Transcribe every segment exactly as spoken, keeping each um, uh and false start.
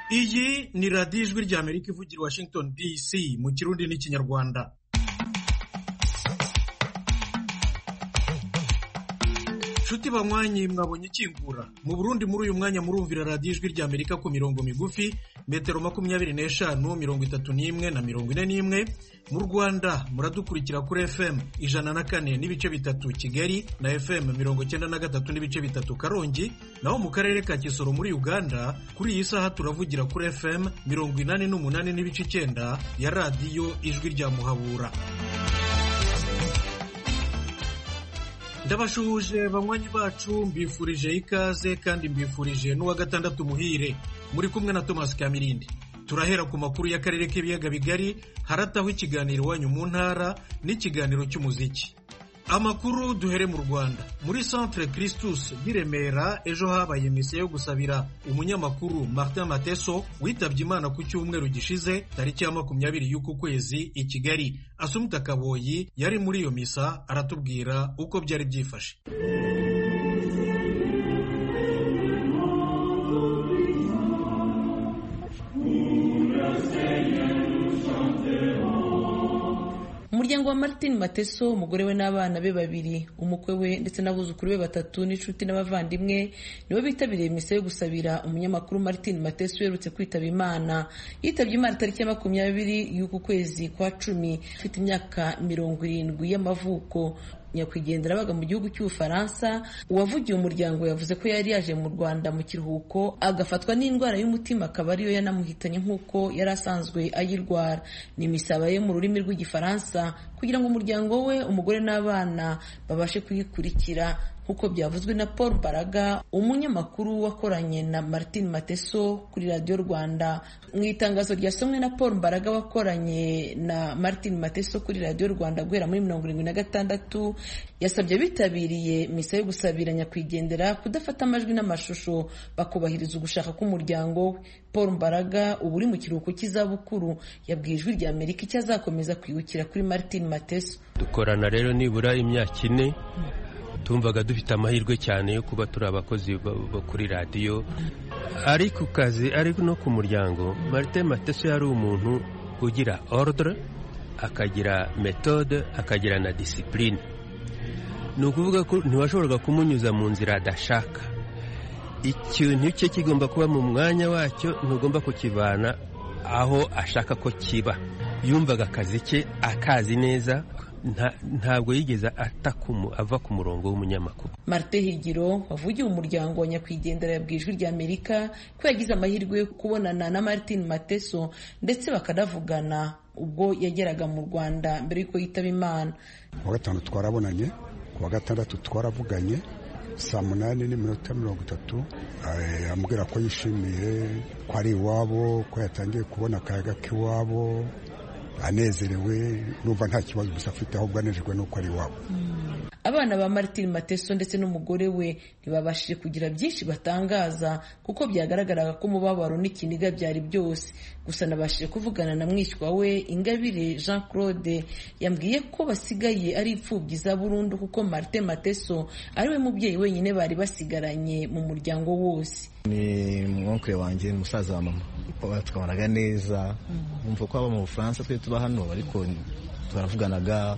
Iyi ni radiyo ijwi ry'Amerika ivugira Washington D C mu Kirundi n'Ikinyarwanda. Shuti banywanyi mwabonye ikingura. Mu Burundi muri uyu mwanya murumvira radiyo ijwi ry'Amerika ku mirongo migufi metero makumyabiri n'eshanu mirongo itatu n'imwe na mirongo ine n'imwe. Mu Rwanda muradukurikira kuri F M ijana na kane n'ibice bitatu Kigali na F M mirongo cyenda na gatatu n'ibice bitatu Karongi, naho mu karere ka Kisoro muri Uganda kuri iyi saha turavugira kuri F M mirongo inani n'umunani n'ibice icyenda ya radiyo ijwi rya Muhabura. Ndabashuhuje banywanyi bacu, mbifurije ikaze kandi mbifurije n'uwa gatandatu muhire. Muri kumwe na Thomas Kamirindi. Turahera ku makuru y'akarere k'ibiyaga bigari, harataho ikiganiro wanyu mu ntara n'ikiganiro cy'umuziki. Amakuru duhere mu Rwanda. Muri Centre Christus Biremera ejo habaye misa yo gusabira umunyamakuru Martin Mateso witabye Imana ku cyumweru gishize tariki ya makumyabiri y'uku kwezi i Kigali. Asumta Kaboyi yari muri iyo misa aratubwira uko byari byifashe. Umuryango wa Martin Mateso, umugore we n'abana be babiri, umukwe we ndetse n'abuzukuru be batatu n'inshuti n'abavandimwe nibo bitabiriye misa yo gusabira umunyamakuru Martin Mateso yerutse kwitaba Imana. Yitabye Imana tariki ya makumyabiri y'uku kwezi kwa cumi, afite imyaka mirongo irindwi y'amavuko. Nyakwigendera abaga mu gihugu cy'Ubufaransa. Uwavugiye umuryango yavuze ko yari yaje mu Rwanda mu kiruhuko agafatwa n'indwara y'umutima, akaba ariyo yanamuhitanye nk'uko yari asanzwe ayirwara. Ni misaba ye mu rurimi rw'Igifaransa kugira ngo umuryango we, umugore n'abana babashe kuyikurikira, nk'uko byavuzwe na Paul Mbaraga, umunyamakuru wakoranye na Martin Mateso kuri Radio Rwanda. Mu itangazo ryasomwe na Paul Mbaraga wakoranye na Martin Mateso kuri Radio Rwanda guhera muri mirongo irindwi na gatandatu, yasabye abitabiriye misa yo gusabira nyakwigendera kudafata amajwi n'amashusho, bakubahiriza ugushaka k'umuryango we. Paul Mbaraga ubu uri mu kiruhuko cy'izabukuru yabwiye Ijwi ry'Amerika icyo azakomeza kwibukira kuri Martin Mateso. Dukorana rero nibura imyaka ine, tumvaga dufite amahirwe cyane yo kuba turi abakozi bo kuri radiyo, ari ku kazi ari no ku muryango. Martin Mateso yari umuntu ugira ordre, akagira méthode, akagira na discipline. Ni ukuvuga ko ntiwashoboraga kumunyuza mu nzira adashaka. Ikintu cye kigomba kuba mu mwanya wacyo, ntugomba kukivana aho ashaka ko kiba. Yumvaga akazi ke akazi neza, ntabwo yigeze atakumu ava ku murongo w'umunyamakuru. Martin Higiro wavugiye umuryango wa nyakwigendera yabwiye Ijwi ry'Amerika ko yagize amahirwe yo kubonana na Martin Mateso ndetse bakanavugana ubwo yageraga mu Rwanda mbere y'uko yitaba Imana. Kuwa gatanu twarabonanye, kuwa gatandatu twaravuganye saa munani n'iminota mirongo itatu. Ambwira ko yishimiye ko ari iwabo, ko yatangiye kubona akayaga k'iwabo, anezerewe, numva nta kibazo gusa afite, ahubwo anejejwe nuko ari iwabo. Abana ba Martin Mateso ndetse n'umugore we ntibabashije kugira byinshi batangaza kuko byagaragaraga ko umubabaro n'ikiniga byari byose. Gusa nabashije kuvugana na mwishywa we Ingabire Jean Claude, yambwiye ko basigaye ari imfubyi za burundu kuko Martin Mateso ari we mubyeyi wenyine bari basigaranye mu muryango wose. Ni mwonke wanjye, musaza wa mama, twabanaga neza. Umva ko aba mu Bufaransa, twe tuba hano, ariko twaravuganaga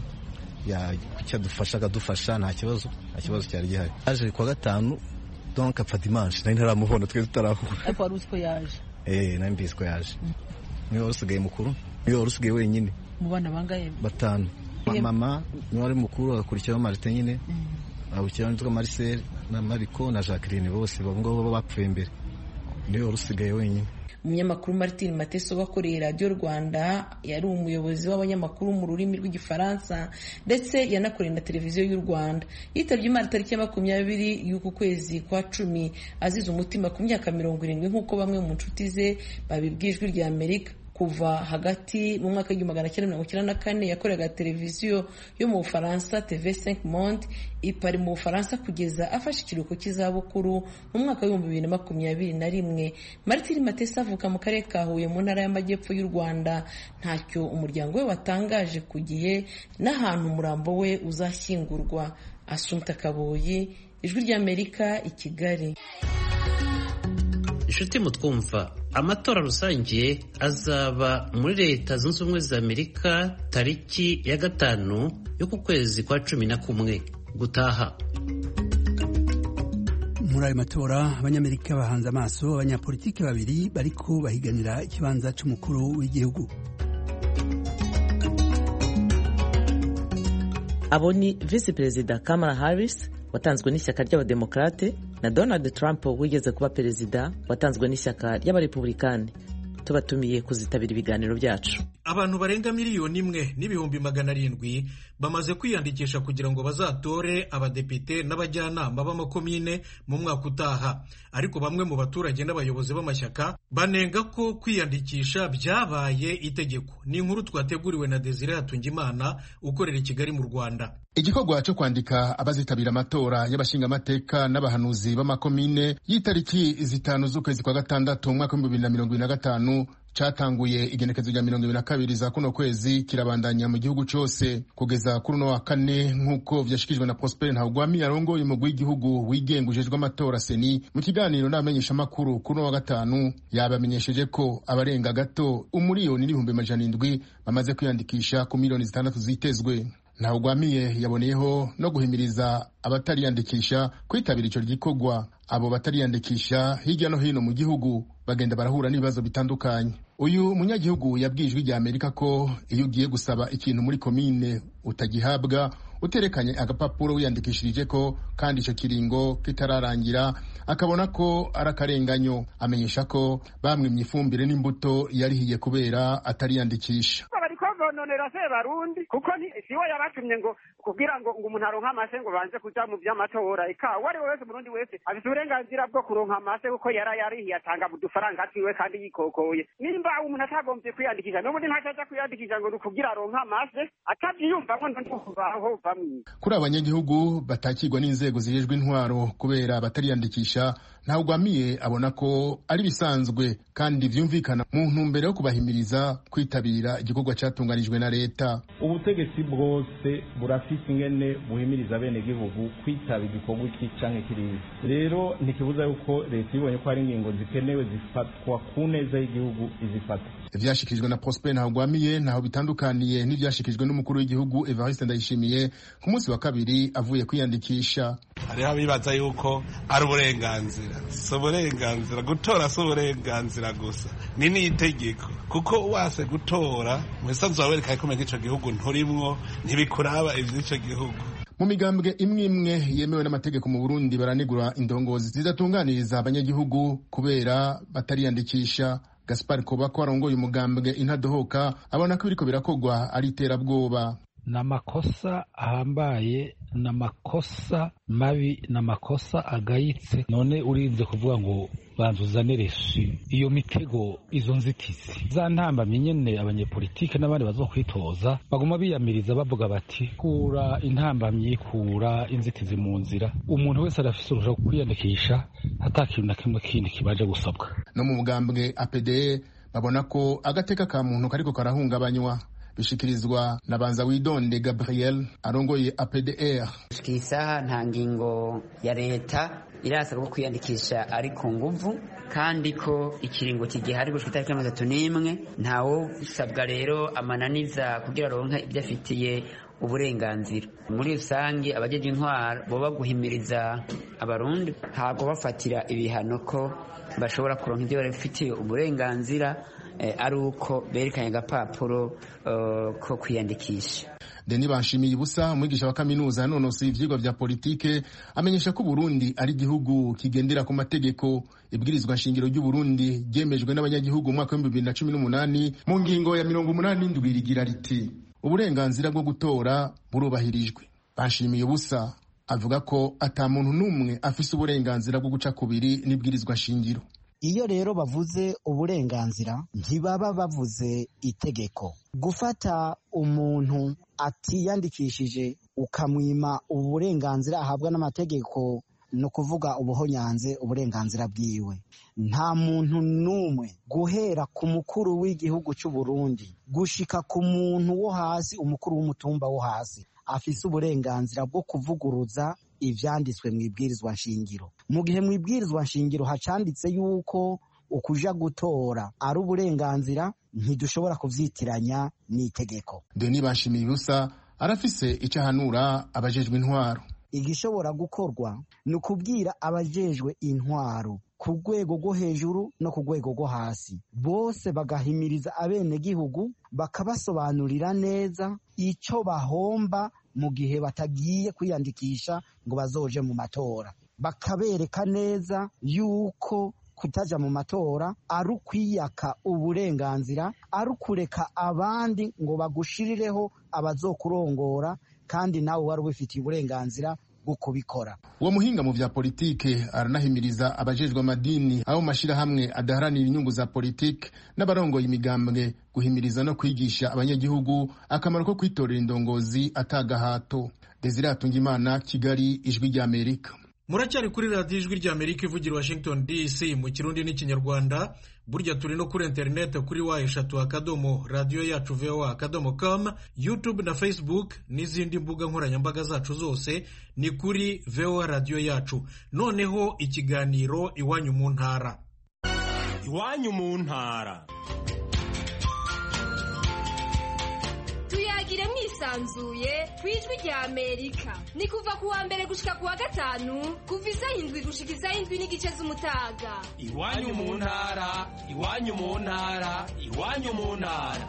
ya icyo dufasha akadufasha, nta kibazo nta kibazo cyari gihari. Aje kuwa gatanu donc apfa dimanche, nari ntaramubona, twe tutarahura. Ariko wari uzi ko yaje? Eh, nari mbizi ko yaje. Niwe usigaye mukuru, niwe usigaye wenyine. Mu bana bangaye? Batanu. Mama niwe ari mukuru, agakurikiraho Martin nyine, agakurikiraho n'itwa Marcel na Mariko na Jacqueline, bose babo ngo bapfuye imbere, niwe usigaye wenyine. Umunyamakuru Martin Mateso wakoreye Radio Rwanda yari umuyobozi w'abanyamakuru mu rurimi rw'Igifaransa ndetse yanakoreye na televiziyo y'u Rwanda. Yitabye Imana tariki ya makumyabiri y'uku kwezi kwa cumi azize umutima ku myaka mirongo irindwi nk'uko bamwe mu nshuti ze babibwiye Ijwi ry'Amerika. Kuva hagati mu mwaka w'igihumbi magana cyenda mirongo icyenda na kane yakoreraga televiziyo yo mu Bufaransa T V cinq Monde i Paris mu Bufaransa kugeza afashe ikiruhuko cy'izabukuru mu mwaka w'ibihumbi bibiri na makumyabiri na rimwe. Martin Mateso avuka mu karere ka Huye mu ntara y'Amajyepfo y'u Rwanda. Ntacyo umuryango we watangaje ku gihe n'ahantu umurambo we uzashyingurwa. Asumta Kaboyi, Ijwi ry'Amerika i Kigali. inshuti mutwumva, amatora rusange azaba muri Leta Zunze Ubumwe za Amerika tariki ya gatanu yo ku kwezi kwa cumi na kumwe gutaha. Muri ayo matora abanyamerika bahanze amaso abanyapolitiki babiri bariko bahiganira ikibanza c'umukuru w'igihugu. Abo ni Vice Perezida Kamala Harris watanzwe n'ishyaka ry'Abademokrate na Donald Trump wigeze kuba perezida watanzwe n'ishyaka ry'Abarepublikani. Tubatumiye kuzitabira ibiganiro byacu. Abantu barenga miliyoni imwe n'ibihumbi magana arindwi bamaze kwiyandikisha kugira ngo bazatore abadepite n'abajyanama b'amakomine mu mwaka utaha, ariko bamwe mu baturage n'abayobozi b'amashyaka banenga ko kwiyandikisha byabaye itegeko. Ni inkuru twateguriwe na Desire Hatungimana ukorera i Kigali mu Rwanda. Igikorwa cyo kwandika abazitabira amatora y'abashingamateka n'abahanuzi b'amakomine y'itariki zitanu z'ukwezi kwa gatandatu mu mwaka w'ibihumbi bibiri na mirongo ibiri na gatanu catanguye igenekezo rya mirongo ibiri na kabiri za kuno kwezi kirabandanya mu gihugu cyose kugeza kuri uno wa kane, nk'uko vyashikijwe na Prosper Ntagwami arongoye umugwi w'igihugu wigenga ujejwe amatora seni mu kiganiro n'abamenyesha makuru kuri uno wa gatanu. Yabamenyesheje ko abarenga gato umuriyoni n'ibihumbi amajana indwi bamaze kwiyandikisha ku miliyoni zitandatu zitezwe. Ntagwamiye yaboneyeho no guhimiriza abatariyandikisha kwitabira ico gikorwa. Abo batariyandikisha hirya no hino mu gihugu bagenda barahura n'ibibazo bitandukanye. Uyu munyagihugu yabwijwe rya Amerika ko iyo ugiye gusaba ikintu muri komine utagihabwa uterekanye agapapuro wiyandikishirije ko kandi ico kiringo kitararangira, akabona ko arakarenganyo. Amenyesha ko bamwimye ifumbire n'imbuto yarihiye kubera atariyandikisha. Nonera se barundi kuko siwe yabatumye ngo kugira ngo ngo umuntu aronka amase ngo banze kuja mu vy'amatora. Ika wari wese murundi wese afite uburenganzira bwo kuronka amase kuko yara yarihiye atanga udufaranga twiwe kandi yikokoye. Nimba umuntu atagombye kwiyandikisha n'ubundi ntacaja kwiyandikisha ngo kugira aronka amase atavyiyumva ngo ntukubaho bamwe. Kuri abanyagihugu batakirwa n'inzego zijejwe intwaro kubera batariyandikisha, Ntagwamiye abona ko ari bisanzwe kandi vyumvikana mu ntumbero yo kubahimiriza kwitabira igikorwa catunganijwe na leta. Ubutegetsi bwose burafise ingene buhimiriza bene gihugu kwitaba igikorwa iki canke kiriya. Rero ntikibuza yuko leta ibonye ko hari ingingo zikenewe zifatwa ku neza y'igihugu izifata. Ivyashikijwe na Prosper Ntagwamiye ntaho bitandukaniye n'ivyashikijwe n'umukuru w'igihugu Evariste Ndayishimiye ku munsi wa kabiri avuye kwiyandikisha. Hariho abibaza yuko ari uburenganzira. Si uburenganzira, gutora si uburenganzira gusa, ni n'itegeko. Kuko wase gutora musanzwe wabereka ko ico gihugu nturimwo ntibikuraba ivy'ico gihugu. Mu migambwe imwe imwe yemewe n'amategeko mu Burundi baranigura indongozi zidatunganiriza abanyagihugu kubera batariyandikisha. Gaspar Kobako arongoye umugambwe Intadohoka abona ko biriko birakogwa ari iterabwoba. Namakosa ahambaye, namakosa mabi, namakosa agayitse. None urinze kuvuga ngo banzuzane reshi iyo mitego, izo nzitizi za ntambamye nyene abanyepolitike n'abandi bazokwitoza baguma biyamiriza bavuga bati kura intambamye, kura inzitizi mu nzira. Umuntu wese arafise uruhusha kwiyandikisha atakintu na kimwe kindi kibaje gusabwa. No mu mugambwe A P D E babona ko agateka ka muntu kariko karahungabanywa. Bishikirizwa na Banza Widonde Gabriel arongoye A P D R. Shikisaha nta ngingo ya leta irasaba kwiyandikisha ari ku nguvu, kandi ko ikiringo kigihari gushika itariki mirongo itatu n'imwe. Ntawo usabwa rero amananiza kugira ronka ibyo afitiye uburenganzira. Muri rusange abajeje intwaro bo baguhimiriza abarundi ntabwo bafatira ibihano ko bashobora kuronka ibyo bafitiye uburenganzira ari uko berekanye agapapuro ko kwiyandikisha. Deni Banshimiye Ubusa umwigisha wa kaminuza nonosi ivyigwa vya politike amenyesha ko Burundi ari igihugu kigendera ku mategeko. Ibwirizwa nshingiro ry'u Burundi ryemejwe n'abanyagihugu mu mwaka wa bibiri na cumi n'umunani mu ngingo ya mirongo umunani n'indwi rigira riti uburenganzira bwo gutora burubahirijwe. Banshimiye Ubusa avuga ko ata muntu n'umwe afise uburenganzira bwo guca kubiri n'ibwirizwa nshingiro. Iyo rero bavuze uburenganzira ntibaba bavuze itegeko. Gufata umuntu atiyandikishije ukamwima uburenganzira ahabwa n'amategeko no kuvuga ubuhonyanze uburenganzira bwiwe. Nta muntu numwe guhera ku mukuru w'igihugu cy'u Burundi gushika ku muntu wo hasi, umukuru w'umutumba wo hasi, afise uburenganzira bwo kuvuguruza ivyanditswe mu ibwirizwa nshingiro. Mu gihe mu ibwirizwa nshingiro hacanditse yuko ukuja gutora ari uburenganzira, ntidushobora kuvyitiranya n'itegeko. Denis Banshimibusa arafise icyo ahanura abajejwe intwaro. Igishobora gukorwa ni ukubwira abajejwe intwaro ku rwego rwo hejuru no ku rwego rwo hasi, bose bagahimiriza abenegihugu bakabasobanurira neza icyo bahomba mu gihe batagiye kwiyandikisha ngo bazoje mu matora, bakabereka neza yuko kutaja mu matora ari ukwiyaka uburenganzira, ari ukureka abandi ngo bagushirireho abazokurongora kandi nawe wari ubifitiye uburenganzira bwo kubikora. Uwo muhinga mu vya politike aranahimiriza abajejwe amadini abo mashirahamwe adaharanira inyungu za politike n'abarongoye imigambwe guhimiriza no kwigisha abanyagihugu akamaro ko kwitorera indongozi atagahato. Desire Atungimana, Kigali, Ijwi rya Amerika. Muracyari kuri radiyo Ijwi rya Amerika ivugira Washington D C mu Kirundi n'Ikinyarwanda. Burya turi no kuri internet kuri wa eshatu akadomo radio yacu voa akadomo com, YouTube na Facebook n'izindi mbuga nkoranyambaga zacu zose ni kuri voa radio yacu. Noneho ikiganiro Iwanyu mu ntara. Iwanyu mu ntara. Tuyagire mwisanzuye kwijwi rya Amerika. Ni kuva kuwa mbere gushika kuwa gatanu, kuva isaha indwi gushika isaha indwi n'igice z'umutaga. Iwanyu mu ntara, iwanyu mu ntara, iwanyu mu ntara.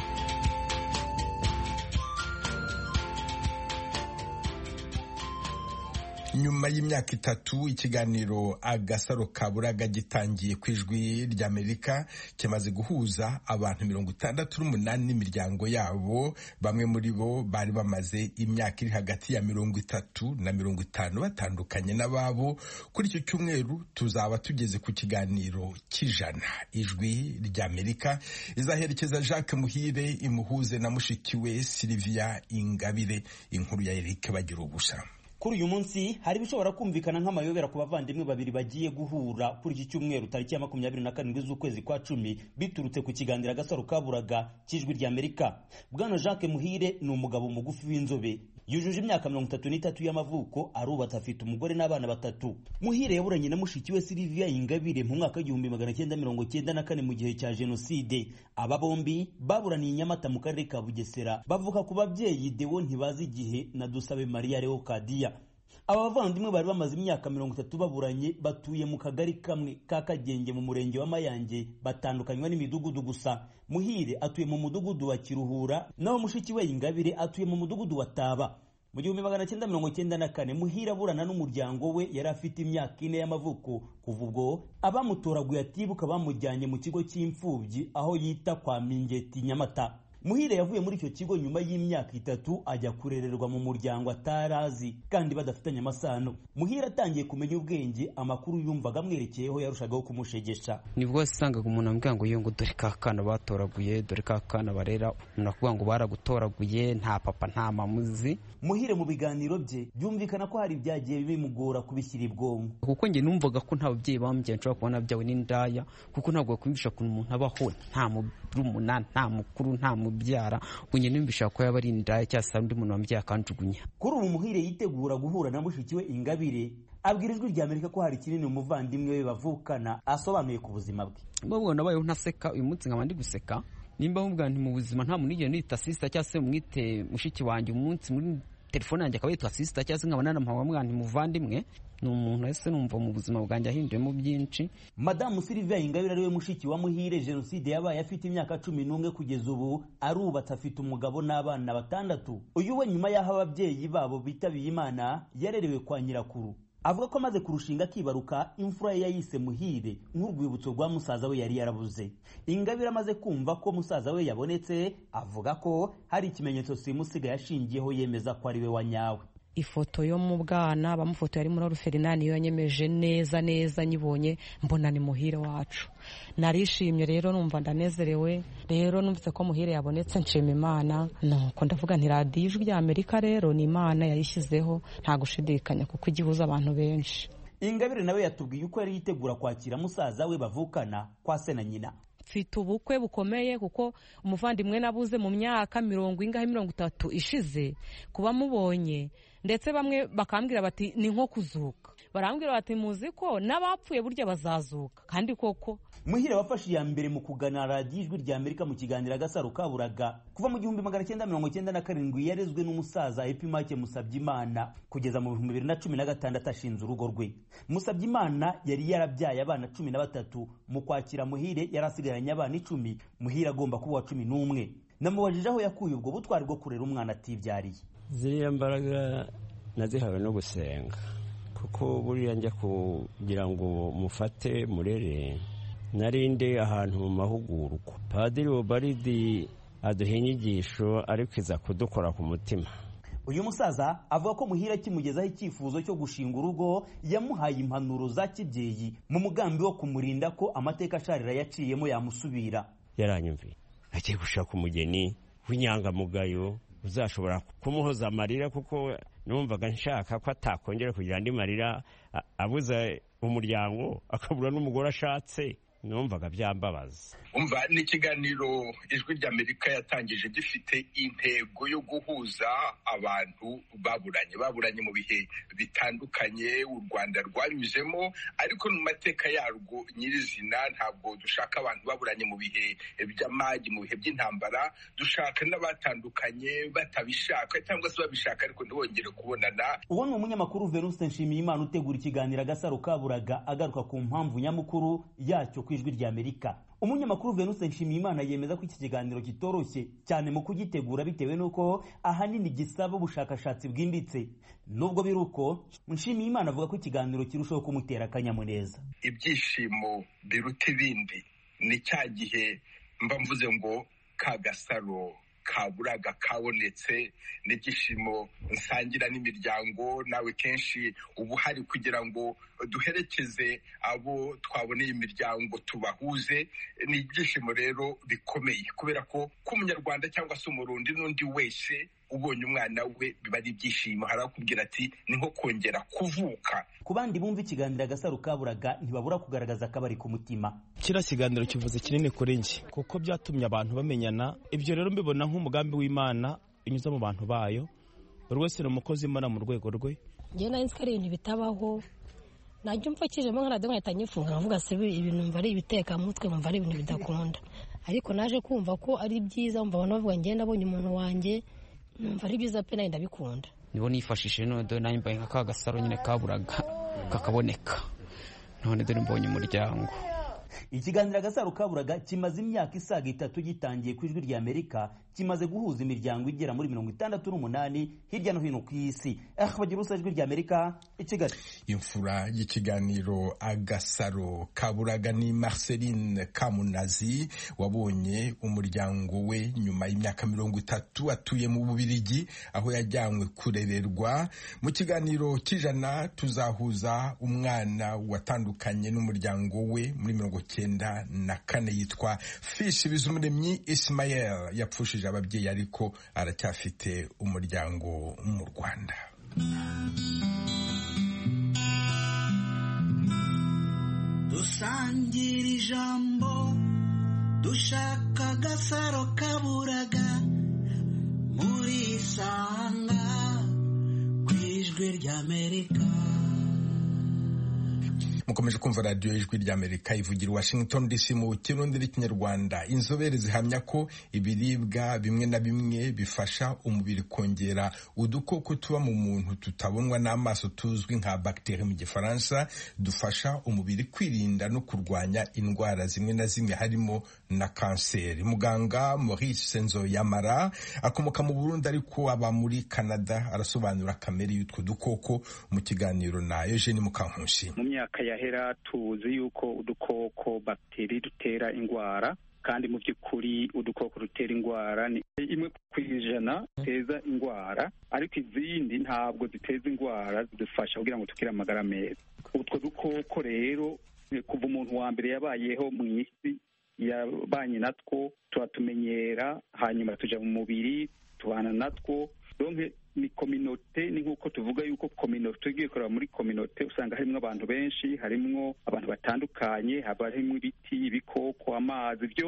Nyuma y'imyaka itatu ikiganiro Agasaro Kaburaga gitangiye ku Ijwi rya Amerika kimaze guhuza abantu mirongo itandatu n'umunani n'imiryango yabo. Bamwe muri bo bari bamaze imyaka iri hagati ya mirongo itatu na mirongo itanu batandukanye n'ababo. Kuri icyo cyumweru tuzaba tugeze ku kiganiro cy'ijana. Ijwi rya Amerika izaherekeza Jacques Muhire imuhuze na mushiki we Sylvia Ingabire. Inkuru ya Eric Bagirubusa. Kuri uyu munsi hari bishobora kumvikana nk'amayobera ku bavandimwe babiri bagiye guhura kuri iki cyumweru tariki ya makumyabiri na karindwi z'ukwezi kwa cumi biturutse ku kiganiro Agasaro Kaburaga cy'Ijwi rya Amerika. Bwana Jacques Muhire ni umugabo mugufi w'inzobe, yujuje imyaka mirongo itatu n'itatu y'amavuko, arubatse, afite umugore n'abana batatu. Muhire yaburanye na mushiki we Sylvia Ingabire mu mwaka w'igihumbi magana cyenda mirongo cyenda na kane mu gihe cya Jenoside. Aba bombi baburaniye i Nyamata mu karere ka Bugesera, bavuka ku babyeyi Deo Ntibazi Igihe na Dusabe Maria Leocadia. Aba bavandimwe bari bamaze imyaka mirongo itatu baburanye, batuye mu kagari kamwe ka Kagenge mu murenge wa Mayange, batandukanywa n'imidugudu gusa. Muhire atuye mu mudugudu wa Kiruhura, naho mushiki we Ingabire atuye mu mudugudu wa Taba. Mu gihumbi magana cyenda mirongo cyenda na kane Muhire aburana n'umuryango we yari afite imyaka ine y'amavuko. Kuva ubwo abamutoraguye atibuka bamujyanye mu kigo cy'imfubyi aho yita kwa Mingeti Nyamata. Muhire yavuye muri icyo kigo nyuma y'imyaka itatu ajya kurererwa mu muryango atarazi kandi badafitanye amasano. Muhire atangiye kumenya ubwenge, amakuru yumvaga amwerekeyeho yarushagaho kumushegesha. Nibwo wasangaga umuntu ambwira ngo yongo dore ka kana batoraguye, dore ka kana barera, umuntu akubwira ngo baragutoraguye, nta papa nta mamuzi. Muhire mu biganiro bye byumvikana ko hari ibyagiye bimugora kubishyira ibwonko, kuko njye numvaga ko nta babyeyi bambye nshobora kubona byawe n'indaya, kuko ntabwo bakumvisha ukuntu umuntu abaho, nta murumuna, nta mukuru, nta byara unye nimbisha ko yaba ari indaya cyangwa undi muntu wambye akanjugunya. Kuri ubu Muhire yitegura guhura na mushiki we Ingabire, abwira Ijwi rya Amerika ko hari kinini umuvandimwe we bavukana asobanuye ku buzima bwe. Mbabwo nabayeho ntaseka, uyu munsi nkaba ndi guseka. Nimba mvuga nti mu buzima nta muntu nigeze nita sister cyangwa se mwite mushiki wanjye, umunsi muri telefone yanjye akaba yitwa sister cyangwa se nkaba nanamuhawa mwana nti muvandimwe, ni umuntu wese numva mu buzima bwanjye ahinduyemo byinshi. Madamu Sylvia Ingabire ariwe mushiki wa Muhire, Jenoside yabaye afite imyaka cumi n'umwe kugeza ubu, arubatse, afite umugabo n'abana batandatu. Uyu we nyuma y'aho ababyeyi babo bitabiye Imana yarerewe kwa nyirakuru. Avuga ko amaze kurushinga akibaruka imfura ye yayise Muhire nk'urwibutso rwa musaza we yari yarabuze. Ingabire amaze kumva ko musaza we yabonetse, avuga ko hari ikimenyetso simusiga yashingiyeho yemeza ko ari we wanyawe. Ifoto yo mu bwana bamufoto yari muri Ferdinand yo yanyemeje neza neza, nyibonye mbona ni Muhire wacu. Narishimye rero numva ndanezerewe, rero numvise ko Muhire yabonetse nshima Imana. Nuko ndavuga nti radiyo Ijwi rya Amerika rero ni Imana yayishyizeho, nta gushidikanya kuko igihuza abantu benshi. Ingabire nawe yatubwiye uko yari yitegura kwakira musaza we bavukana kwa se na nyina. mfite ubukwe bukomeye kuko umuvandimwe nabuze mu myaka mirongo ingahe mirongo itatu ishize kuba mubonye, ndetse bamwe bakambwira bati ni nko kuzuka, barambwira bati muzi ko n'abapfuye burya bazazuka, kandi koko Muhire wafashe iya mbere mu kugana radiyo Ijwi rya Amerika mu kiganiro Agasaro Kaburaga kuva mu gihumbi magana cyenda mirongo cyenda na karindwi yarezwe n'umusaza Epimake Musabyimana kugeza mu bihumbi bibiri na cumi na gatandatu ashinze urugo rwe. Musabyimana yari yarabyaye abana cumi na batatu, mu kwakira Muhire yari asigaranye abana icumi, Muhire agomba kuba wa cumi n'umwe. Namubajije aho yakuye ubwo butwari bwo kurera umwana atibyariye. Ziriya mbaraga nazihawe no gusenga, kuko buriya njya kugira ngo mufate murere narinde ahantu mu mahugurwa. Padiri Obaridi aduha inyigisho ariko iza kudukora ku mutima. Uyu musaza avuga ko Muhire kimugezaho icyifuzo cyo gushinga urugo yamuhaye impanuro za kibyeyi mu mugambi wo kumurinda ko amateka asharira yaciyemo yamusubira. Yaranyumviye agiye gushaka umugeni w'inyangamugayo uzashobora kumuhoza amarira, kuko numvaga nshaka ko atakongera kugira andi marira abuza umuryango akabura n'umugore ashatse. Numvaga byambabaza. Umva ni ikiganiro Ijwi rya Amerika yatangije gifite intego yo guhuza abantu baburanye baburanye mu bihe bitandukanye u Rwanda rwanyuzemo, ariko mu mateka yarwo nyirizina ntabwo dushaka abantu baburanye mu bihe by'amagi, mu bihe by'intambara. Dushaka n'abatandukanye batabishaka cyangwa se babishaka ariko ntibongere kubonana. Uwo ni umunyamakuru Venuste Nshimiyimana utegura ikiganiro Agasaro Kaburaga agaruka ku mpamvu nyamukuru yacyo Ijwi rya Amerika. Umunyamakuru Venuste Nshimiyimana yemeza ko iki kiganiro kitoroshye cyane mu kugitegura bitewe nuko ahanini gisaba ubushakashatsi bwimbitse. Nubwo biruko, Nshimiyimana avuga ko ikiganiro kirushaho kumutera akanyamuneza. Ibyishimo biruta ibindi ni cya gihe mba mvuze ngo Kagasaro Kaburaga kabonetse, n'igishimo nsangira n'imiryango. Nawe kenshi ubu hari kugira ngo duherekeze abo twaboneye imiryango tubahuze. Ni ibyishimo rero bikomeye, kubera ko k'umunyarwanda cyangwa se umurundi n'undi wese ubonye umwana we biba ari ibyishimo. Harakubwira ati ni nko kongera kuvuka. Ku bandi bumva ikiganiro Agasaro Kaburaga ntibabura kugaragaza akabari ku mutima. Kira kiganiro kivuze kinini kuri njye kuko byatumye abantu bamenyana. Ibyo rero mbibona nk'umugambi w'Imana inyuza mu bantu bayo, buri wese ni umukozi w'Imana mu rwego rwe. Njye nari nzi ko ari ibintu bitabaho, najya umva kijemo nka radiyo nkahita nyifunga nkavuga se ibintu mva ari ibitekamutwe, mva ari ibintu bidakunda, ariko naje kumva ko ari byiza. Mva abantu bavuga njye nabonye umuntu wanjye, numva ari byiza pe, nayo ndabikunda. Nibo nifashishije none dore nanjye mbaye nka Kagasaro nyine kaburaga kakaboneka, none dore mbonye umuryango. Ikiganiro Agasaro Kaburaga kimaze imyaka isaga itatu gitangiye ku Ijwi rya Amerika, kimaze guhuza imiryango igera muri mirongo itandatu n'umunani hirya no hino ku isi. Bagira ubusa Ijwi rya Amerika i Kigali. Imfura y'ikiganiro Agasaro Kaburaga ni Marceline Kamunazi wabonye umuryango we nyuma y'imyaka mirongo itatu atuye mu Bubiligi, aho yajyanywe kurererwa. Mu kiganiro cy'ijana tuzahuza umwana watandukanye n'umuryango we muri mirongo cyenda na kane yitwa Fish Bizumuremyi Ismael. Yapfushije ababyeyi ariko aracyafite umuryango mu Rwanda. Dusangira ijambo dushaka Agasaro Kaburaga muri Sanga ku Ijwi rya Amerika. Mukomeje kumva radiyo Ijwi rya Amerika ivugira Washington D C mu Kirundi n'Ikinyarwanda. Inzobere zihamya ko ibiribwa bimwe na bimwe bifasha umubiri kongera udukoko tuba mu muntu tutabonwa n'amaso tuzwi nka bacterie mu Gifaransa, dufasha umubiri kwirinda no kurwanya indwara zimwe na zimwe harimo na kanseri. Muganga Maurice Nzoyamara akomoka mu Burundi ariko aba muri Canada, arasobanura kamere y'utwo dukoko mu kiganiro na Eugene Mukankusi. Mu myaka yahera tuzi yuko udukoko bakteri dutera indwara, kandi mu by'ukuri udukoko dutera indwara ni imwe ku ijana ziteza indwara, ariko izindi ntabwo ziteza indwara, zidufasha kugira ngo tugire amagara meza. Utwo dukoko rero kuva umuntu wa mbere yabayeho mu isi yabanye natwo, turatumenyera, hanyuma tuja mu mubiri tubana natwo. Donc ni communauté, ni nkuko tuvuga yuko communauté tugiye kureba muri communauté usanga harimo abantu benshi, harimo abantu batandukanye, haba harimo ibiti, ibikoko, amazi,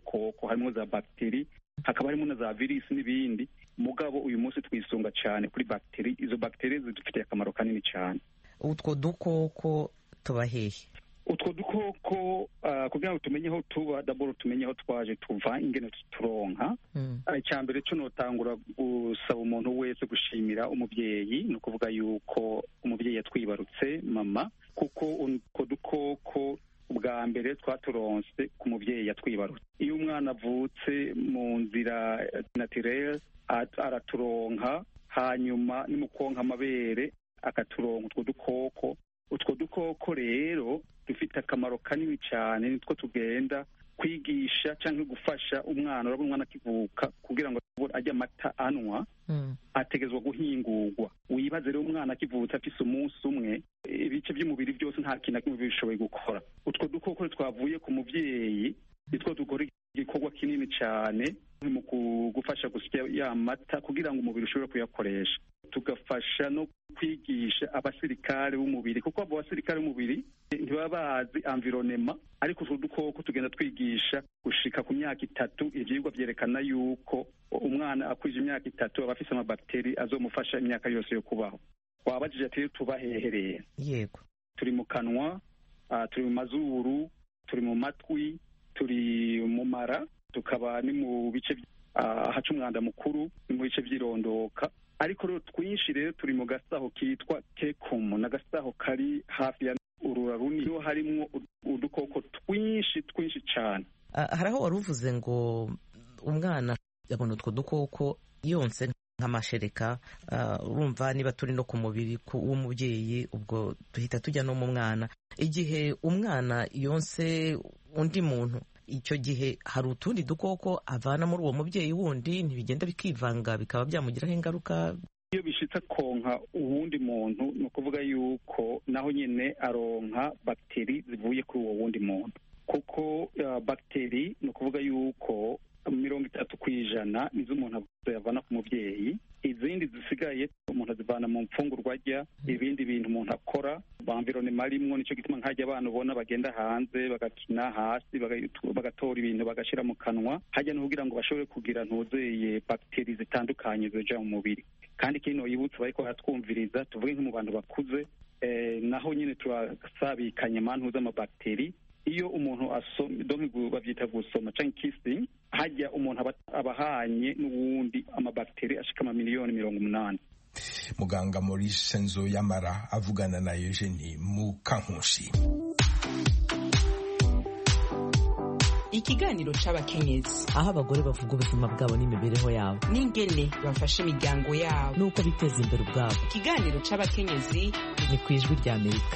dukoko harimo za bagiteri hakaba harimo na za virusi n'ibindi mugabo uyu munsi twisunga cyane kuri bagiteri. Izo bagiteri zidufitiye akamaro kanini cyane. Utwo dukoko tuba hehe? Utwo dukoko kugira ngo tumenye aho tuba daboro tumenye aho twaje tuva ingene turonka. Icya mbere cyo notangura gusaba umuntu wese gushimira umubyeyi, ni ukuvuga yuko umubyeyi yatwibarutse mama, kuko utwo dukoko ubwa mbere twaturonse ku mubyeyi yatwibarutse. Iyo umwana avutse mu nzira naturelle araturonka, hanyuma ni mu konka amabere akaturonka utwo dukoko. Utwo dukoko rero dufite akamaro kanini cyane, nitwo tugenda kwigisha cyangwa gufasha umwana. Urabona umwana akivuka kugira ngo ajye amata anywa ategezwa guhingurwa. Wibaze rero umwana akivutse afise umunsi umwe, ibice by'umubiri byose nta kintu na kimwe bishoboye gukora. Utwo dukoko twavuye ku mubyeyi nitwo dukora igikorwa kinini cyane mu gufasha gusya ya mata kugira ngo umubiri ushobore kuyakoresha. Tugafasha no kwigisha abasirikare b'umubiri, kuko abo basirikare b'umubiri ntibaba bazi environnement, ariko utwo dukoko tugenda twigisha gushika ku myaka itatu. Ivyigwa vyerekana yuko umwana akwije imyaka itatu aba afise amabakiteri azomufasha imyaka yose yo kubaho. Wabajije ati tuba hehereye? Yego, turi mu kanwa, uh, turi mu mazuru, turi mu matwi, turi mu mara, tukaba ni mu bice ahaca uh, umwanda mukuru, ni mu bice vy'irondoka. Ariko rero twinshi rero turi mu gasaho kitwa kekumu, n'agasaho kari hafi ya urura runini, niho harimwo udukoko twinshi twinshi cyane. Uh, haraho wari uvuze ngo umwana yabona utwo dukoko yonse nk'amashereka. Uh, urumva niba turi no ku mubiri w'umubyeyi, ubwo duhita tujya no mu mwana. Igihe umwana yonse undi muntu, icyo gihe hari utundi dukoko avana muri uwo mubyeyi wundi, ntibigenda bikivanga bikaba byamugiraho ingaruka? Iyo bishitse konka uwundi muntu, ni ukuvuga yuko naho nyine aronka bagiteri zivuye kuri uwo wundi muntu, kuko uh, bagiteri ni ukuvuga yuko mirongo itatu ku ijana nizo umuntu yavana ku mubyeyi, izindi zisigaye umuntu azivana mu mfungurwa arya, ibindi bintu umuntu akora, environnement arimwo. Nicyo gituma nkajya abana ubona bagenda hanze bagakina hasi bagatora ibintu bagashira mu kanwa, hajya no kugira ngo bashobore kugira ntuzeye bagiteri zitandukanye zoja mu mubiri. Kandi kino yibutse bariko baratwumviriza, tuvuge nko mu bantu bakuze, eh, naho nyine turasabikanye mantu z'amabagiteri. Iyo umuntu asoma, donc bavyita gusoma cyangwa kissing, hajya umuntu abahanye n'uwundi amabagiteri ashika ama miliyoni mirongo umunani. Muganga Maurice Nzoyamara avugana na Eugenie Mukankusi. Ikiganiro c'abakenyezi, aho abagore bavuga ubuzima bwabo n'imibereho yabo, n'ingene bafasha imiryango yabo, n'uko biteza imbere ubwabo. Ikiganiro c'abakenyezi ni ku Ijwi ry'Amerika.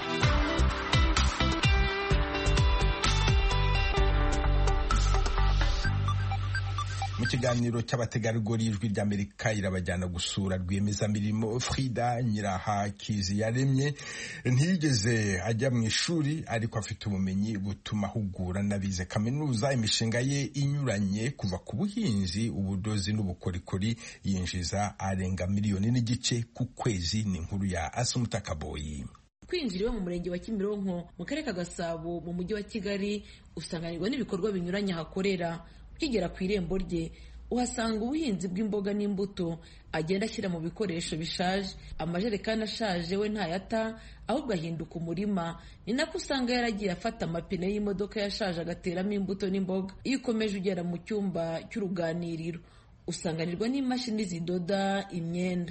Mu kiganiro cy'abategarugori Ijwi ry'Amerika irabajyana gusura rwiyemezamirimo Frida Nyirahakizi yaremye. Ntiyigeze ajya mu ishuri, ariko afite ubumenyi butuma ahugura n'abize kaminuza imishinga ye inyuranye, kuva ku buhinzi, ubudozi n'ubukorikori. Yinjiza arenga miliyoni n'igice ku kwezi. Ni inkuru ya Asumuta Kaboyi. Kwinjira iwe mu murenge wa Kimironko mu karere ka Gasabo mu mujyi wa Kigali usanganirwa n'ibikorwa binyuranye hakorera. Ukigera ku irembo rye uhasanga ubuhinzi bw'imboga n'imbuto agenda ashyira mu bikoresho bishaje. Amajerekani ashaje we ntayata, ahubwo ahinduka umurima. Ni nako usanga yaragiye afata amapine y'imodoka yashaje agateramo imbuto n'imboga. Iyo ukomeje ugera mu cyumba cy'uruganiriro usanganirwa n'imashini zidoda imyenda.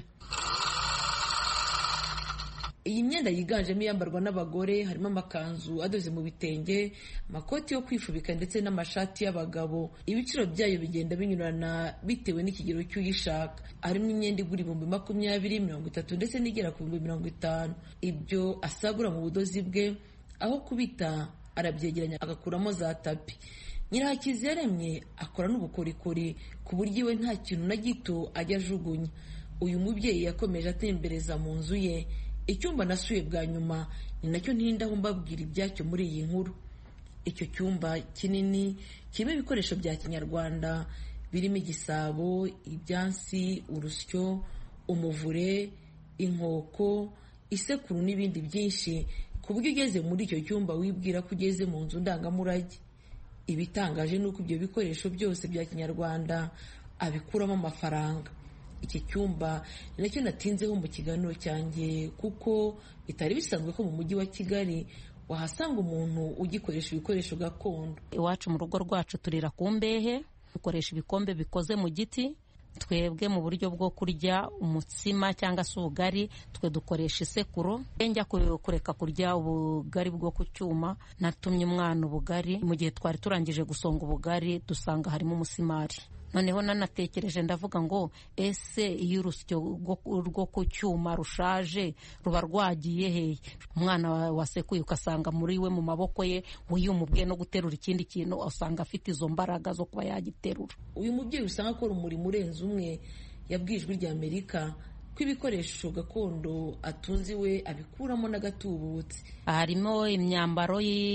Iyi myenda yiganjemo iyambarwa n'abagore, harimo amakanzu adoze mu bitenge, amakoti yo kwifubika ndetse n'amashati y'abagabo. Ibiciro byayo bigenda binyurana bitewe n'ikigero cy'uyishaka. Harimo imyenda igura ibihumbi makumyabiri, mirongo itatu ndetse n'igera ku bihumbi mirongo itanu. Ibyo asagura mu budozi bwe, aho kubita arabyegeranya agakuramo za tapi. Nyirahakizi yaremye akora n'ubukorikori ku buryo iwe nta kintu na gito ajya ajugunya. Uyu mubyeyi yakomeje atembereza mu nzu ye. Icyumba nasuye bwa nyuma ni nacyo ntindaho mbabwira ibyacyo muri iyi nkuru. Icyo cyumba kinini kirimo ibikoresho bya kinyarwanda birimo igisabo, ibyansi, urusyo, umuvure, inkoko, isekuru n'ibindi byinshi, ku buryo ugeze muri icyo cyumba wibwira ko ugeze mu nzu ndangamurage. ibitangaje ni uko ibyo bikoresho byose bya kinyarwanda abikuramo amafaranga. Iki cyumba ni nacyo natinzeho mu kiganiro cyanjye kuko bitari bisanzwe ko mu mujyi wa Kigali wahasanga umuntu ugikoresha ibikoresho gakondo. Iwacu mu rugo rwacu turira ku mbehe, dukoresha ibikombe bikoze mu giti. Twebwe mu buryo bwo kurya umutsima cyangwa se ubugari twe dukoresha isekuro. Njya kureka kurya ubugari bwo ku cyuma, natumye umwana ubugari, mu gihe twari turangije gusonga ubugari dusanga harimo umusimari. Noneho nanatekereje ndavuga ngo ese iyo urusyo rwo ku cyuma rushaje ruba rwagiye hehe? Umwana wasekuye ukasanga muri we mu maboko ye wiyumubwe no guterura ikindi kintu, usanga afite izo mbaraga zo kuba yagiterura. Uyu mubyeyi usanga akora umurimo urenze umwe yabwijwe rya Amerika ko ibikoresho gakondo atunzi we abikuramo n'agatubutse. Harimo imyambaro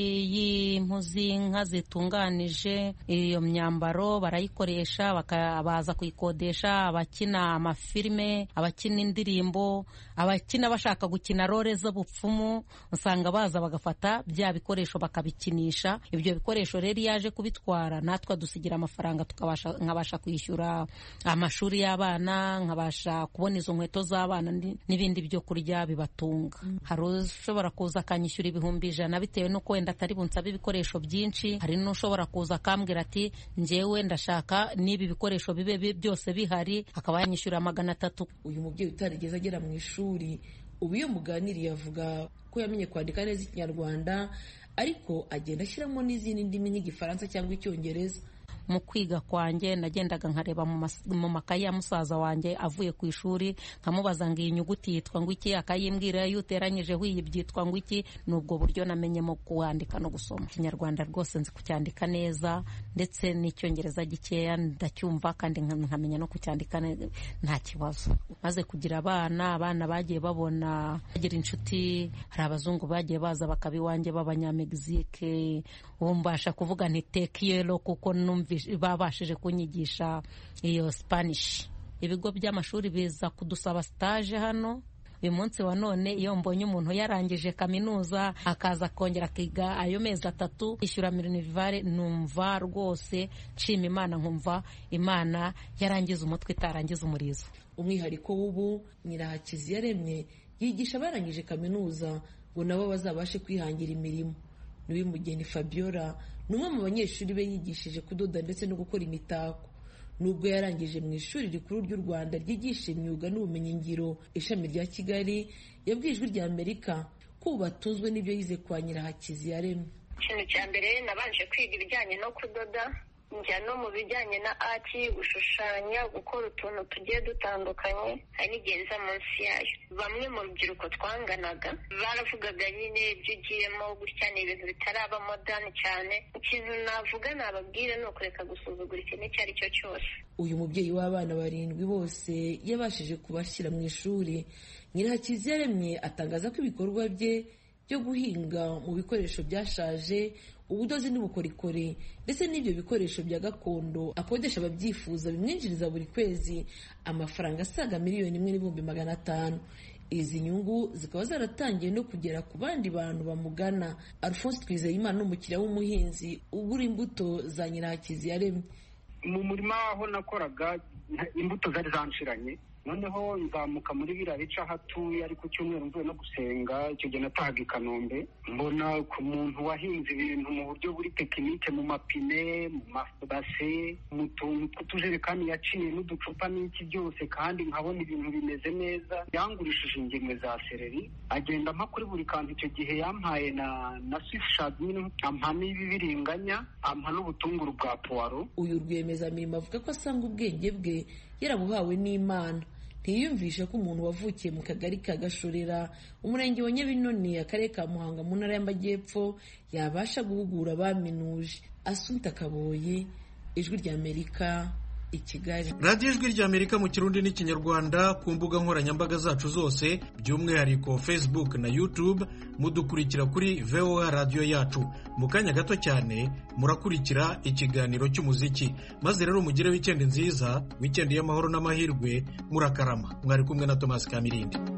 y'impu z'inka zitunganije. Iyo myambaro barayikoresha, bakabaza kuyikodesha abakina amafilime, abakina indirimbo, abakina bashaka gukina role z'ubupfumu, usanga baza bagafata bya bikoresho bakabikinisha. Ibyo bikoresho rero yaje kubitwara, natwe dusigira amafaranga, tukabasha nkabasha kwishyura amashuri y'abana, nkabasha kubona izo nkweto z'abana n'ibindi byo kurya bibatunga. Mm. Hari ushobora kuza akanyishyura ibihumbi ijana bitewe n'uko wenda atari bunsabe ibikoresho byinshi. Hari n'ushobora kuza akambwira ati njyewe ndashaka n'ibi bikoresho bibe byose bihari, akaba yanyishyura magana atatu. Uyu mubyeyi utarigeze agera mu ishuri, ubu iyo muganiriye avuga ko yamenye kwandika neza Ikinyarwanda, ariko agenda ashyiramo n'izindi ndimi nk'Igifaransa cyangwa Icyongereza. Mu kwiga kwanjye nagendaga nkareba mu makayi ya musaza wanjye avuye ku ishuri, nkamubaza ngo iyi nyuguti yitwa ngo iki, akayimbwira iyo uteranyije hwiyi byitwa ngo iki. Nubwo buryo namenyemo kwandika no gusoma. Ikinyarwanda rwose nzi kucyandika neza, ndetse n'Icyongereza gikeya ndacyumva kandi nkamenya no kucyandika nta kibazo. Maze kugira abana, abana bagiye babona bagira inshuti, hari abazungu bagiye baza bakabiwanjye b'Abanyamegizike, ubu mbasha kuvuga nti tekiyelo kuko numva babashije kunyigisha iyo Spanish. Ibigo by'amashuri biza kudusaba stage hano. Uyu munsi wa none iyo mbonye umuntu yarangije kaminuza akaza kongera akiga ayo mezi atatu ishyura minerivare, numva rwose nshima Imana, nkumva Imana yarangiza umutwe itarangiza umurizo. Umwihariko w'ubu Nyirahakiziyaremye yigisha barangije kaminuza ngo nabo bazabashe kwihangira imirimo. Niwimugeni Fabiola ni umwe mu banyeshuri be yigishije kudoda ndetse no gukora imitako. Nubwo yarangije mu ishuri rikuru ry'u Rwanda ryigisha imyuga n'ubumenyingiro ishami rya Kigali, yabwijwe rya Amerika ko batunzwe n'ibyo yize kwa Nyirahakiziyaremye. Ikintu cya mbere nabanje kwiga ibijyanye no kudoda, njya no mu bijyanye na ati, gushushanya, gukora utuntu tugiye dutandukanye, hari n'igihe nza munsi yayo. Bamwe mu rubyiruko twanganaga baravugaga nyine ibyo ugiyemo gutya ni ibintu bitaraba modern cyane. Ikintu navuga nababwira ni ukureka gusuzugura ikintu icyo ari cyo cyose. Uyu mubyeyi w'abana barindwi bose yabashije kubashyira mu ishuri. Nyirahakiziyaremye atangaza ko ibikorwa bye byo guhinga mu bikoresho byashaje, ubudozi n'ubukorikori ndetse n'ibyo bikoresho bya gakondo akodesha ababyifuza bimwinjiriza buri kwezi amafaranga asaga miliyoni imwe n'ibihumbi magana atanu. Izi nyungu zikaba zaratangiye no kugera ku bandi bantu bamugana. Alphonse Twizeyimana n'umukiriya w'umuhinzi ugura imbuto za Nyirahakiziyaremye. Mu murima aho nakoraga imbuto zari zanshiranye, noneho nzamuka muri biriya bice aho atuye, ari ku cyumweru mvuye no gusenga. Icyo gihe natahaga i Kanombe, mbona ku muntu wahinze ibintu mu buryo buri tekinike, mu mapine, mu mabase, mu tuntu tw'utujerekani yaciye n'uducupa n'iki byose, kandi nkabona ibintu bimeze neza. Yangurishije ingemwe za seleri, agenda ampa kuri buri kantu. Icyo gihe yampaye na na sifshadine, ampa n'ibibiringanya, ampa n'ubutunguru bwa puwaro. Uyu rwiyemezamirimo avuga ko asanga ubwenge bwe yarabuhawe n'Imana. Ntiyumvishe ko umuntu wavukiye mu kagari ka Gashorera, umurenge wa Nyabinoni, akarere ka Muhanga mu ntara y'Amajyepfo, yabasha guhugura abaminuje. Asumta Kaboyi, Ijwi ry'Amerika, i Kigali. Radio Ijwi ry'Amerika mu Kirundi n'Ikinyarwanda, ku mbuga nkoranyambaga zacu zose, by'umwihariko Facebook na YouTube, mudukurikira kuri V O A Radio yacu. Mu kanya gato cyane murakurikira ikiganiro cy'umuziki. Maze rero mugire weekend nziza, weekend y'amahoro n'amahirwe, murakarama. Mwari kumwe na Thomas Kamirindi.